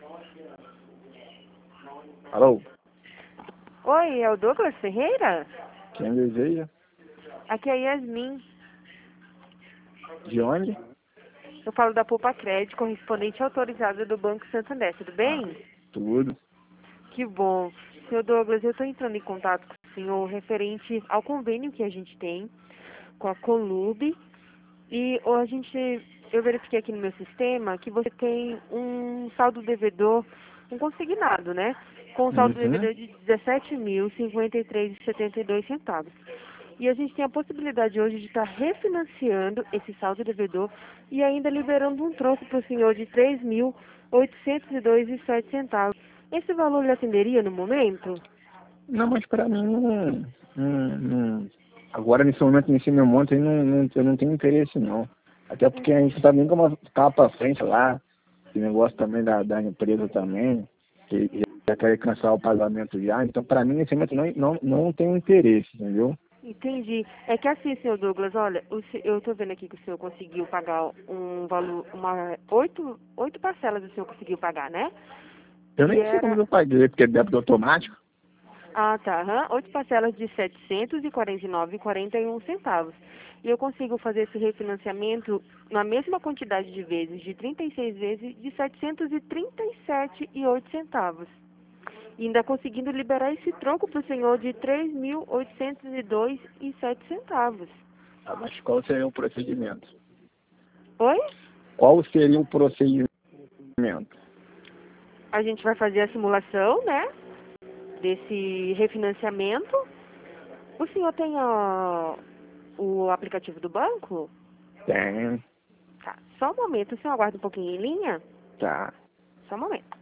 Alô? Oi, é o Douglas Ferreira? Quem deseja? Aqui é a Yasmin. De onde? Eu falo da Poupa Crédito, correspondente autorizada do Banco Santander. Tudo bem? Tudo. Que bom. Senhor Douglas, eu estou entrando em contato com o senhor referente ao convênio que a gente tem com a Colube. E eu verifiquei aqui no meu sistema que você tem um saldo devedor, um consignado, né? Com um saldo Uhum. devedor de R$ 17.053,72. E a gente tem a possibilidade hoje de estar refinanciando esse saldo devedor e ainda liberando um troco para o senhor de R$ 3.802,07. Esse valor lhe atenderia no momento? Não, mas pra mim agora nesse momento, nesse meu monte aí, eu não tenho interesse não. Até porque a gente tá bem como tá pra frente lá, esse negócio também da empresa também, que já quer cancelar o pagamento já, então pra mim nesse momento não tem interesse, entendeu? Entendi. É que assim, senhor Douglas, olha, eu tô vendo aqui que o senhor conseguiu pagar um valor, oito parcelas o senhor conseguiu pagar, né? Eu E nem sei como era, eu paguei, porque é débito automático. tá, oito parcelas de R$ 749,41. E eu consigo fazer esse refinanciamento na mesma quantidade de vezes, de 36 vezes, de R$ 737,08. E ainda conseguindo liberar esse troco para o senhor de R$ 3.802,07. Ah, mas qual seria o procedimento? Oi? Qual seria o procedimento? A gente vai fazer a simulação, né? Desse refinanciamento. O senhor tem o aplicativo do banco? Tem, Tá. Só um momento, o senhor aguarda um pouquinho em linha? tá. Só um momento.